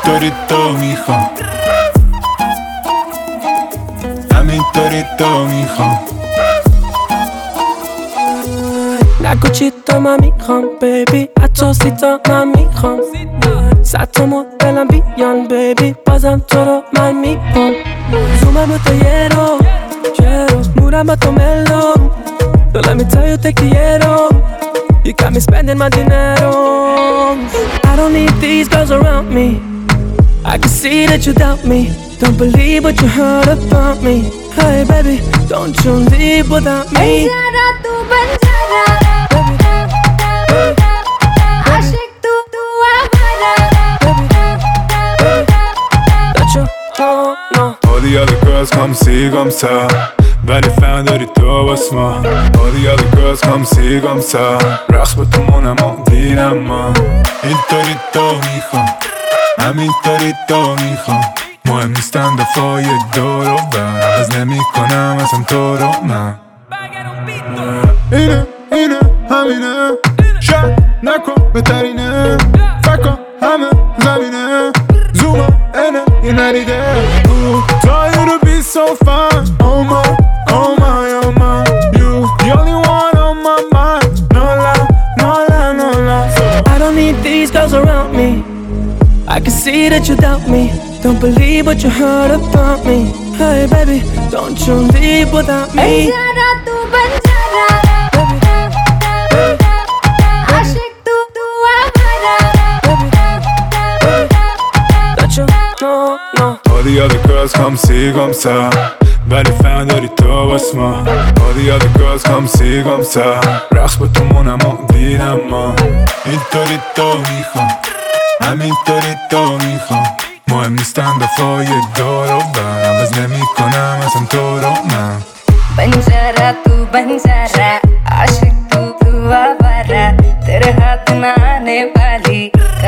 همینطوری تو میخوام، همینطوری تو میخوام. نگو چی تا من میخوام بیبی، حتی سیتا من میخوام. 100 تا مدلم بیان بیبی، بازم تو رو من میخوام. زومم با تو یه رو مورم با تو ملو. So let me tell you take the arrow. You got me spending my dinero. I don't need these girls around me. I can see that you doubt me. Don't believe what you heard about me. Hey baby, don't you leave without me. Banjara तू बंजारा, आशिक तू आवारा. That you don't know. All the other girls come see, come ça. ولی فن داری تو باس ما. All the other girls come see, come ça. رقص با تو مونم و دیرم ما. اینطوری تو میخوام، همینطوری تو میخوام. مهم نیستن دفعه دور و بر، عوض نمی کنم اصلا تو رو من. اینه همینه، شک نکن بهترینه. فکر همه زمینه، زوم اینه یه ندیده. Tell you to be so fine. Oh my, oh my, oh my. You, the only one on my mind. No lie, no lie, no lie. I don't need these girls around me. I can see that you doubt me. Don't believe what you heard about me. Hey baby, don't you leave without me. Banjara तू बंजारा, आशिक तू आवारा. That you don't know. All the other girls come see, come ça. ولی فن داری تو باس ما. All the other girls come see, come ça. رقص با تو مونم و دیرم ما. اینطوری تو میخوام، همینطوری تو میخوام. مهم نیستن دفعه دور و بر، عوض نمی کنم اصلا تو رو من. Banjara तू बंजारा, आशिक तू आवारा. तेरे हाथ में आने वाली